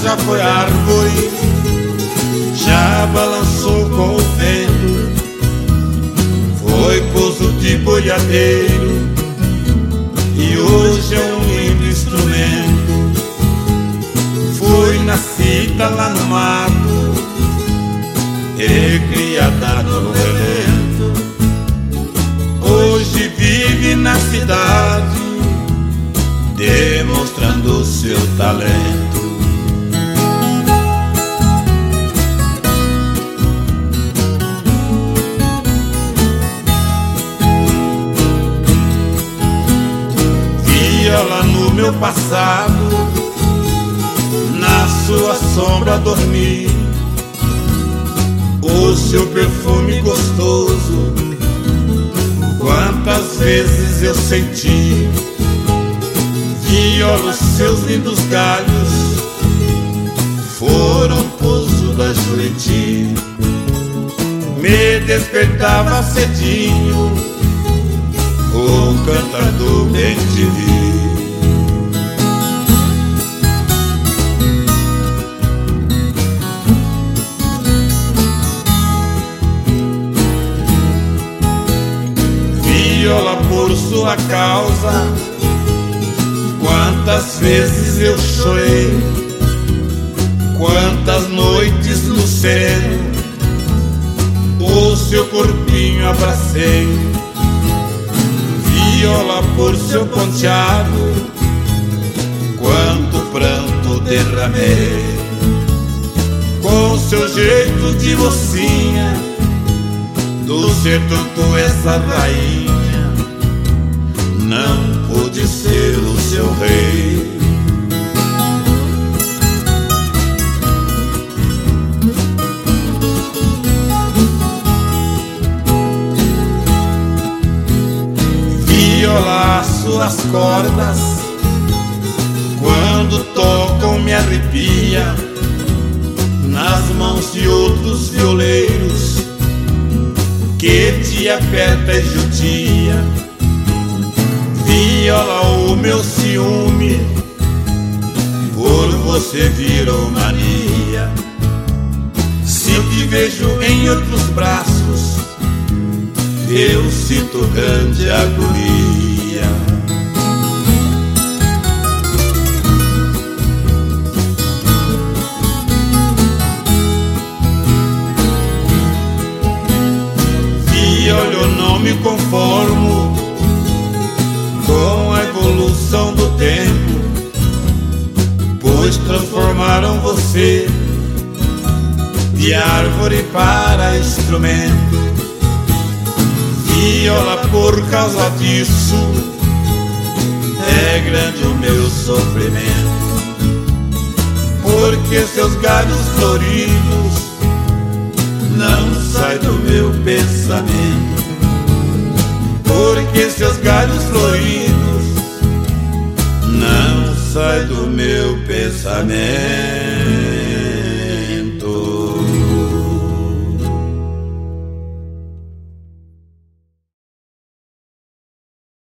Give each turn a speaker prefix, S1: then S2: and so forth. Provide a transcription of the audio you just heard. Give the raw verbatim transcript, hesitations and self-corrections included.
S1: já foi árvore, já balançou com o vento, foi pouso de boiadeiro e hoje é um lindo instrumento. Foi nascida lá no mato e criada no relento, hoje vive na cidade demonstrando seu talento. Viola no meu passado, na sua sombra dormi, o seu perfume gostoso, quantas vezes eu senti. Viola, os seus lindos galhos foram pouso da Juriti, me despertava cedinho o cantar do bem-te-vi. Viola, por sua causa, quantas vezes eu chorei, quantas noites no sereno o seu corpinho abracei. Viola, por seu ponteado, quanto pranto derramei. Com seu jeito de mocinha, do sertão tu és a rainha, não pude ser o seu rei. Viola, as suas cordas, quando tocam me arrepia, nas mãos de outros violeiros que te aperta e judia. Viola, o meu ciúme por você virou mania. Se te vejo em outros braços, eu sinto grande agonia. Viola, eu não me conformo com a evolução do tempo, pois transformaram você de árvore para instrumento. Viola, por causa disso é grande o meu sofrimento, porque seus galhos floridos não saem do meu pensamento, porque seus galhos floridos não saem do meu pensamento.